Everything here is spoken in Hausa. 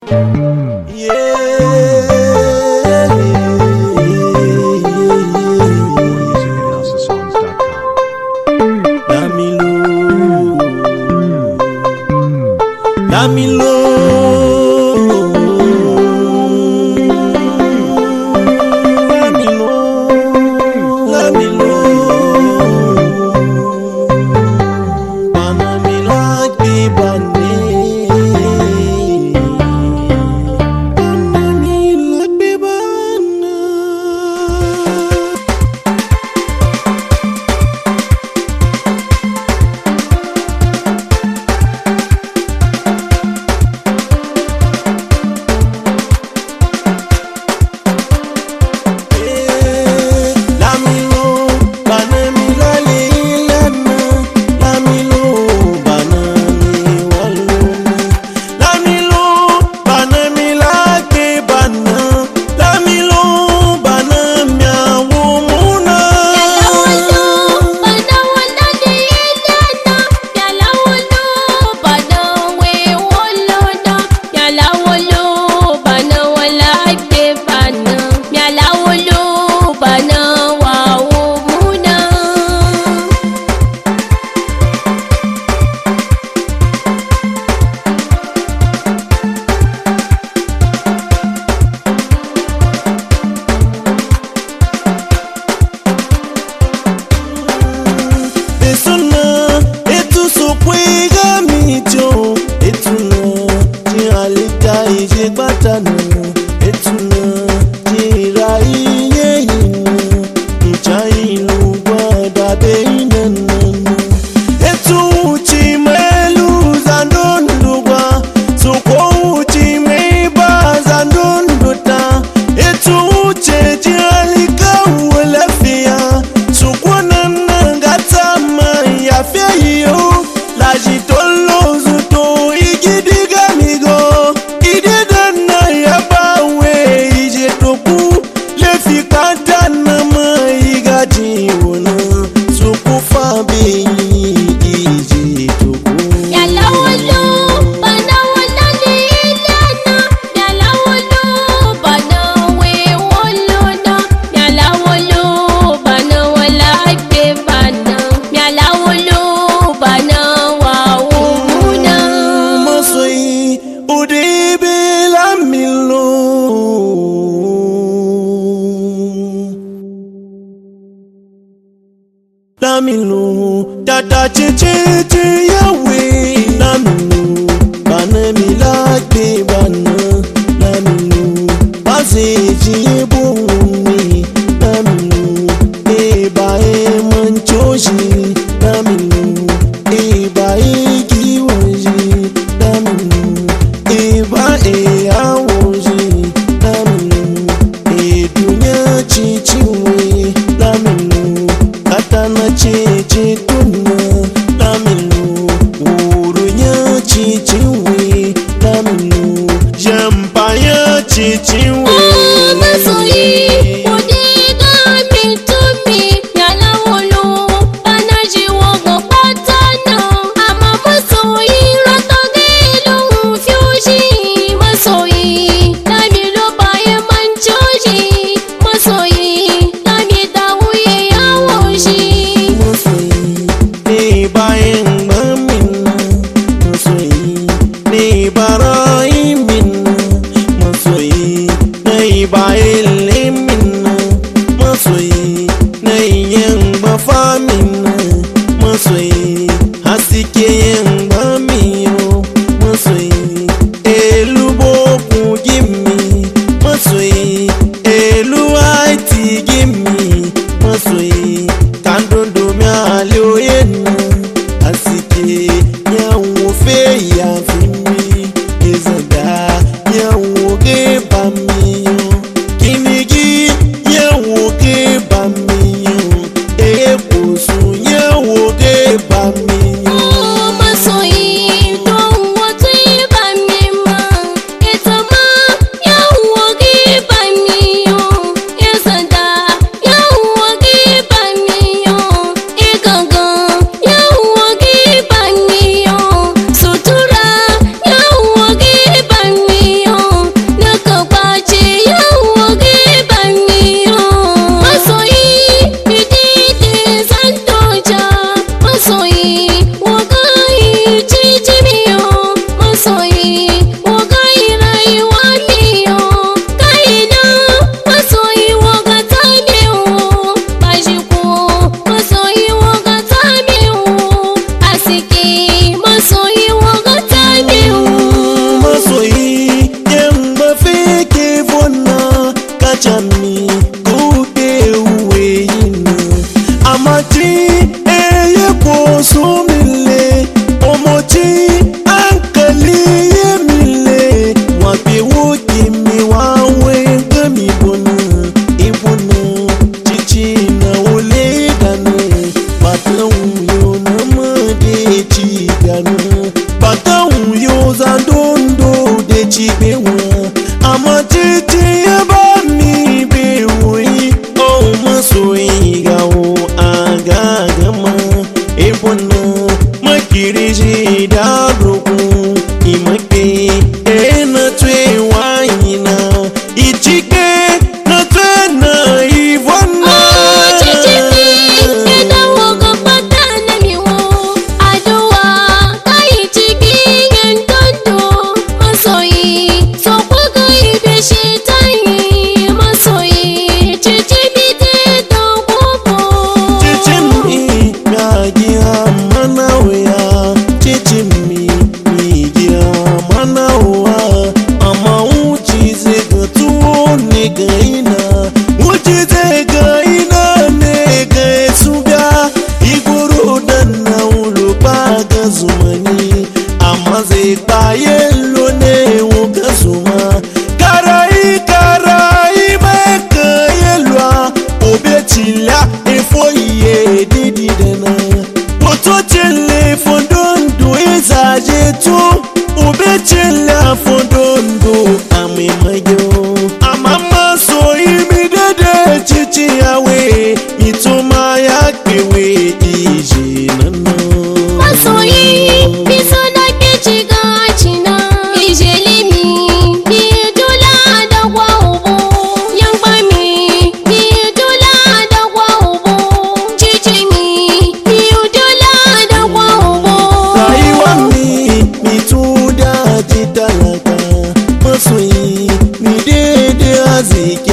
Laminu dada chichi yawe Laminu bana milagbe bana Laminu baseji ebumi Laminu eba emanchoji Laminu eba egiwoji Laminu eba eawoji Laminu edunya chichiwe Laminu katana chichi kuna Laminu urunya chichiwe Laminu jampaya chichiwe masoyi udega mitumi yalawolo panaji wogo patana ama masoyi ratogelo fuji masoyi lamilo baye manchoji masoyi lamida uye yawoji ni bayin mamina masoyi ni barayimina masoyi ni bayin limina masoyi ni yamba famina masoyi hasike yamba miyo masoyi eluboku gimi masoyi eluaiti gimi masoyi kandondo mi alioyena asike nyawo fe ya fimi ezaga nyawo ge bamiyo kinigi nyawo ge bamiyo ekosu nyawo ge bamiyo masoyi don wotu ibamima chami kuke uwe ina amati eye ko sumile omochi ankali yemile wapi woki mi wawe gami bona ibona chichi na ole dana batan yo na made chigana batan yo zandondo de chibewa amatiti yabami bewi o masoyi gawo agagama ebona makiriji da broku imake ena twe wayina ichike na twe na ivona zumani amma zai bayelo ne wuka zuma karai maka yelwa obetila efoye didi dana pototele fondondo ezaje to obetila fondondo amemayo amama so imidede chichi yawe mitoma yakwewe ije nana masoyi biso da ke ciga cina ijelimi bi dula da kwa ubu yangba mi bi dula da kwa ubu jijimi bi dula da kwa ubu rayuwa mi tuda jitalaka masoyi mi dede aziki